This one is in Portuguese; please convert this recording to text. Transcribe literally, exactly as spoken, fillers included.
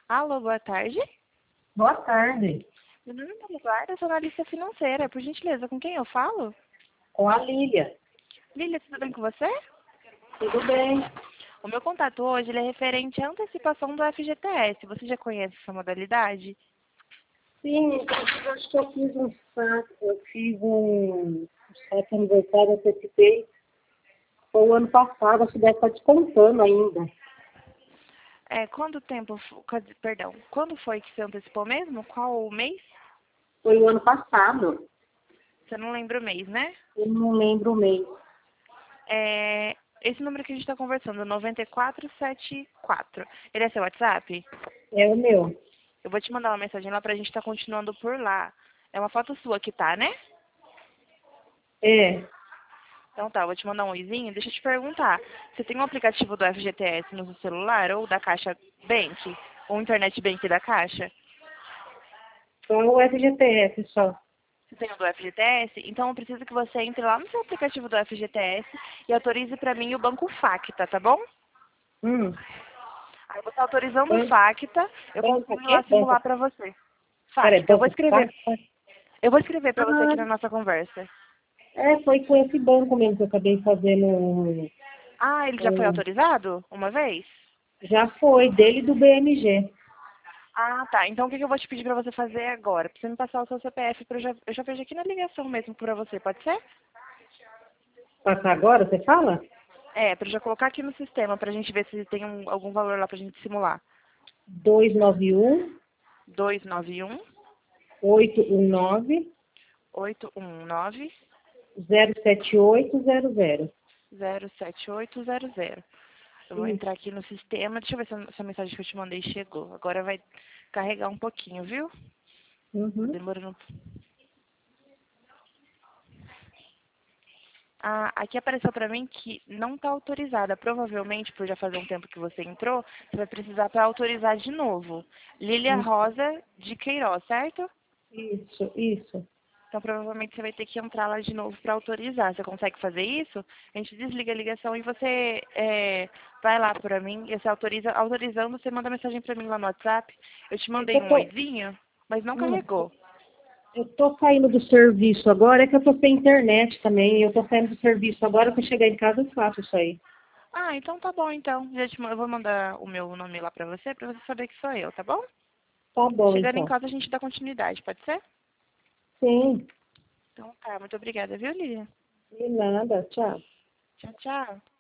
Alô, boa tarde. Boa tarde. Meu nome é Eduarda, sou analista financeira. Por gentileza, com quem eu falo? Com a Lília. Lília, tudo bem com você? Tudo bem? O meu contato hoje ele é referente à antecipação do F G T S. Você já conhece essa modalidade? Sim, inclusive acho que eu fiz um saque, eu fiz um, um saque aniversário, antecipei. Foi o ano passado, acho que deve estar descontando ainda. É, quando tempo, f- quer perdão, quando foi que você antecipou mesmo? Qual o mês? Foi o ano passado. Você não lembra o mês, né? Eu não lembro o mês. É, esse número que a gente está conversando, nove quatro sete quatro, ele é seu WhatsApp? É o meu. Eu vou te mandar uma mensagem lá pra gente estar continuando por lá. É uma foto sua que tá, né? É. Então tá, eu vou te mandar um oizinho. Deixa eu te perguntar. Você tem um aplicativo do F G T S no seu celular ou da Caixa Bank? Ou Internet Bank da Caixa? Só o F G T S só. Você tem o do F G T S? Então eu preciso que você entre lá no seu aplicativo do F G T S e autorize pra mim o Banco Facta, tá bom? Hum. Aí você autorizando o Banco, Facta, eu banco o consigo ir lá quê? Banco. simular pra você. Peraí, Facta, eu vou banco. escrever. Tá, tá. Eu vou escrever pra você aqui Ah, na nossa conversa. é, foi com esse banco mesmo que eu acabei fazendo um, Ah, ele já foi um- autorizado? Uma vez? já foi, dele e do B M G. Ah, tá. Então o que que eu vou te pedir pra você fazer agora? Pra você me passar o seu C P F, pra eu já, eu já vejo aqui na ligação mesmo pra você, pode ser? Passar agora, você fala? É, pra eu já colocar aqui no sistema pra gente ver se tem um- algum valor lá pra gente simular. dois nove um, dois nove um, oito um nove, oito um nove, zero sete oito zero zero. zero sete oito zero zero. Eu vou entrar Isso. aqui no sistema. Deixa eu ver se a se a mensagem que eu te mandei chegou. Agora vai carregar um pouquinho, viu? Tá Uhum. demorando. Ah, aqui apareceu pra mim que não tá autorizada. Provavelmente, por já fazer um tempo que você entrou, você vai precisar para autorizar de novo. Lília Isso, Rosa de Queiroz, certo? isso, isso. Então, provavelmente, você vai ter que entrar lá de novo para autorizar. Você consegue fazer isso? A gente desliga a ligação e você é, vai lá para mim e você autoriza. Autorizando, você manda mensagem para mim lá no WhatsApp. Eu te É que mandei eu um tô, oizinho, mas não hum, carregou. eu tô saindo do serviço agora, é que eu tô sem internet também. Eu tô saindo do serviço agora, que eu chegar em casa eu faço isso aí. Ah, então tá bom, então. Já te ma- eu vou mandar o meu nome lá para você, para você saber que sou eu, tá bom? Tá bom, Chegando em então. casa, a gente dá continuidade, pode ser? Sim, Então tá, muito obrigada, viu, Lívia? de nada, tchau. Tchau, tchau.